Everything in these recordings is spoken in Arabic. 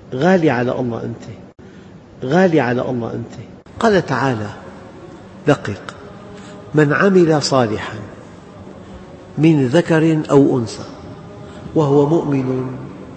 غالي على الله أنت، غالي على الله أنت. قال تعالى: دقق: من عمل صالحا من ذكر أو أنثى وهو مؤمن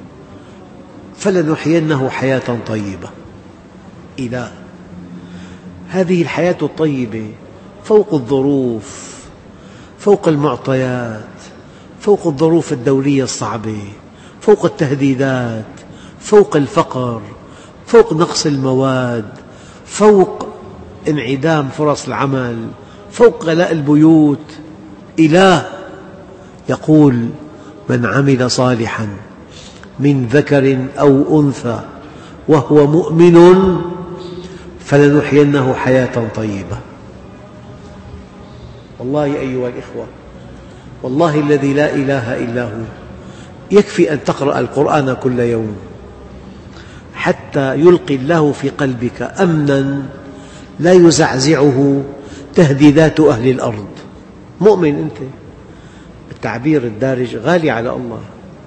فلنحيينه حياة طيبة. إله هذه الحياة الطيبة فوق الظروف، فوق المعطيات، فوق الظروف الدولية الصعبة، فوق التهديدات، فوق الفقر، فوق نقص المواد، فوق انعدام فرص العمل، فوق غلاء البيوت. إله يقول: من عمل صالحا من ذكر أو أنثى وهو مؤمن فلنحيينه حياة طيبة. والله أيها الإخوة، والله الذي لا إله إلا هو، يكفي أن تقرأ القرآن كل يوم حتى يلقي الله في قلبك أمناً لا يزعزعه تهديدات أهل الأرض. مؤمن أنت، التعبير الدارج غالي على الله.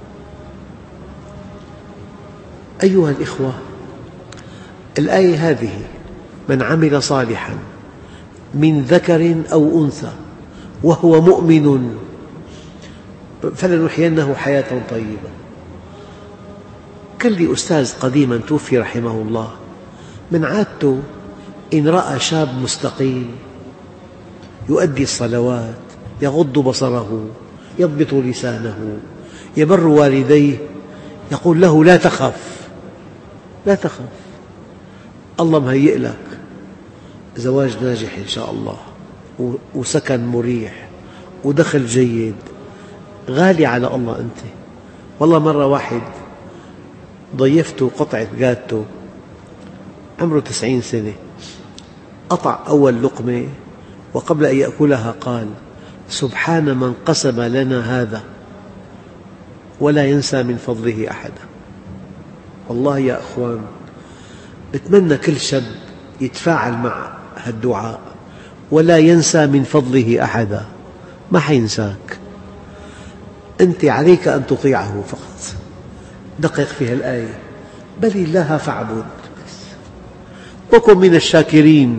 أيها الإخوة، الآية هذه: من عمل صالحاً من ذكر أو أنثى وهو مؤمن فلنحيينه حياة طيبة. كان لي أستاذ قديما توفي رحمه الله، من عادته إن رأى شاب مستقيم يؤدي الصلوات، يغض بصره، يضبط لسانه، يبر والديه، يقول له: لا تخف، لا تخف، الله مهيئ لك زواج ناجح إن شاء الله، وسكن مريح، ودخل جيد. غالي على الله أنت. والله مرة واحد ضيفته قطعة جاتو، عمره 90 سنة، قطع أول لقمة وقبل أن يأكلها قال: سبحان من قسم لنا هذا ولا ينسى من فضله أحدا. والله يا أخوان، أتمنى كل شاب يتفاعل مع هالدعاء: ولا ينسى من فضله أحدا. ما حينساك، أنت عليك أن تطيعه فقط. دقق في هالآية: بل الله فاعبد وكن من الشاكرين.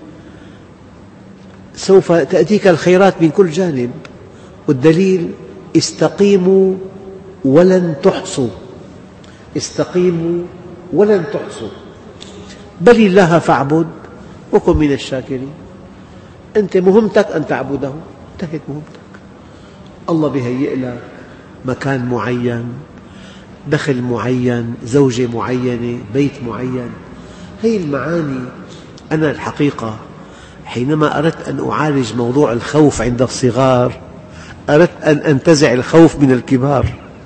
سوف تأتيك الخيرات من كل جانب، والدليل: استقيموا ولن تحصوا، استقيموا ولن تحصوا. بل الله فاعبد وكن من الشاكرين. أنت مهمتك أن تعبده، انتهت مهمتك. الله بيهيئ لك مكان معين، دخل معين، زوجة معينة، بيت معين. هذه المعاني أنا الحقيقة حينما أردت أن أعالج موضوع الخوف عند الصغار، أردت أن أنتزع الخوف من الكبار،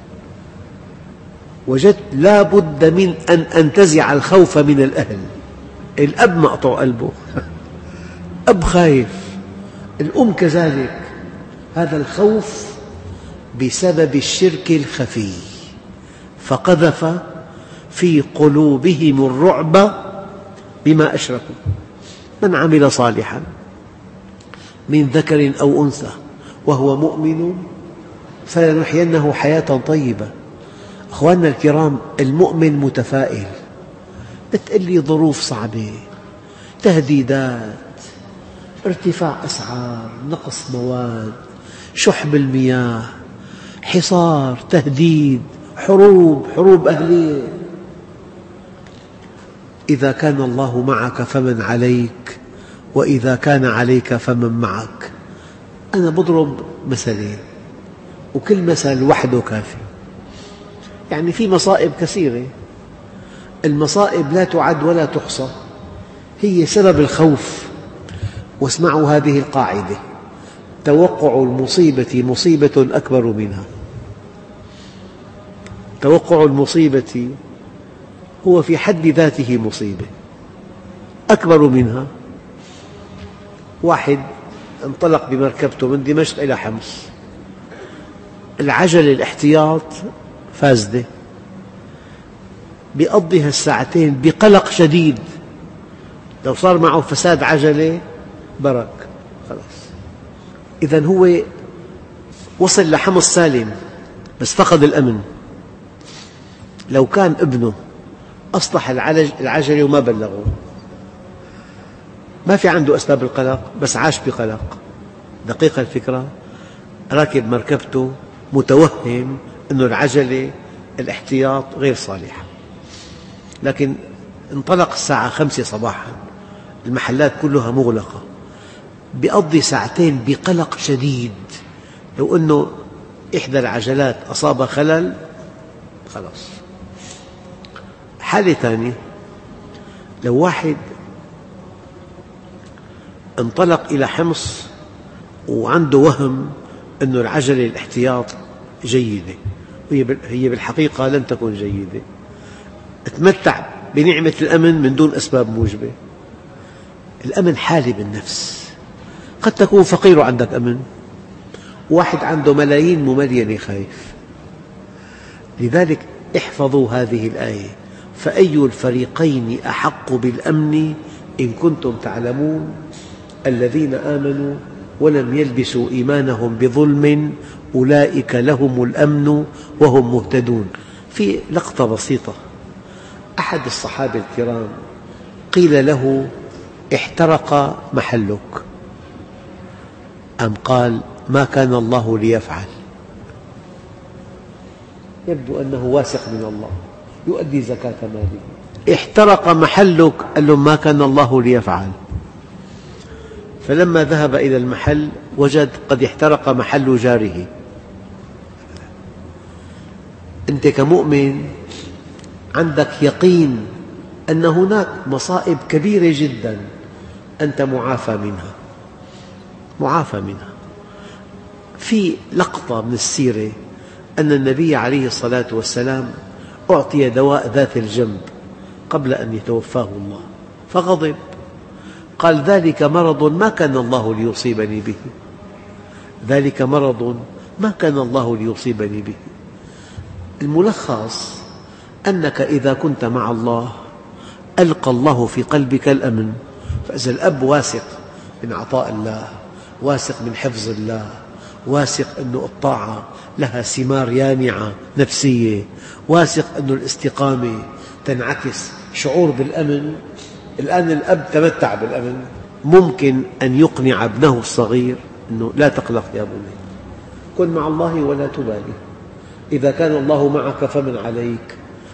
وجدت لا بد من أن أنتزع الخوف من الأهل. الأب مقطوع قلبه، أب خايف، الأم كذلك. هذا الخوف بسبب الشرك الخفي، فقذف في قلوبهم الرعب بما أشركوا. من عمل صالحا من ذكر أو أنثى وهو مؤمن فلنحيينه حياة طيبة. أخواننا الكرام، المؤمن متفائل. بتقول لي ظروف صعبة، تهديدات، ارتفاع أسعار، نقص مواد، شح بالمياه، حصار، تهديد، حروب أهلية. إذا كان الله معك فمن عليك، وإذا كان عليك فمن معك. أنا بضرب مثلين وكل مثل وحده كافي. يعني في مصائب كثيرة، المصائب لا تعد ولا تحصى، هي سبب الخوف. واسمعوا هذه القاعدة: توقع المصيبة مصيبة أكبر منها. توقع المصيبة هو في حد ذاته مصيبة أكبر منها. واحد انطلق بمركبته من دمشق إلى حمص، العجلة الاحتياط فاسدة، بيقضي هالساعتين بقلق شديد. لو صار معه فساد عجلة برك خلاص. إذن هو وصل لحمص سالم بس فقد الأمن. لو كان ابنه أصلح العجلة وما بلغوا، ما في عنده أسباب القلق بس عاش بقلق. دقيقة الفكرة، راكب مركبته متوهم أن العجلة الاحتياط غير صالحة، لكن انطلق الساعة 5 صباحا، المحلات كلها مغلقة، بيقضي ساعتين بقلق شديد. لو أنه إحدى العجلات أصاب خلل خلاص. حالة ثانية، لو واحد انطلق إلى حمص وعنده وهم أن العجلة الاحتياط جيدة، هي بالحقيقة لم تكن جيدة، تمتع بنعمة الأمن من دون أسباب موجبة. الأمن حالة بالنفس، قد تكون فقير وعندك أمن، واحد عنده ملايين مملينة خايف. لذلك احفظوا هذه الآية: فأي الفريقين أحق بالأمن إن كنتم تعلمون الذين آمنوا ولم يلبسوا إيمانهم بظلم أولئك لهم الأمن وهم مهتدون. في لقطة بسيطة، أحد الصحابة الكرام قيل له احترق محلك، أم قال ما كان الله ليفعل. يبدو أنه واثق من الله، يؤدي زكاة ماله. احترق محلك، قال له ما كان الله ليفعل. فلما ذهب إلى المحل وجد قد احترق محل جاره. أنت كمؤمن عندك يقين أن هناك مصائب كبيرة جدا أنت معافى منها. في لقطة من السيرة أن النبي عليه الصلاة والسلام أعطي دواء ذات الجنب قبل أن يتوفاه الله، فغضب، قال ذلك مرض ما كان الله ليصيبني به، ذلك مرض ما كان الله ليصيبني به. الملخص أنك إذا كنت مع الله ألقى الله في قلبك الأمن. فإذا الأب واثق من عطاء الله، واثق من حفظ الله، واثق أن الطاعة لها ثمار يانعة نفسية، واثق أن الاستقامة تنعكس شعور بالأمن. الآن الأب تمتع بالأمن، ممكن أن يقنع ابنه الصغير أنه لا تقلق يا بني، كن مع الله ولا تبالي، إذا كان الله معك فمن عليك.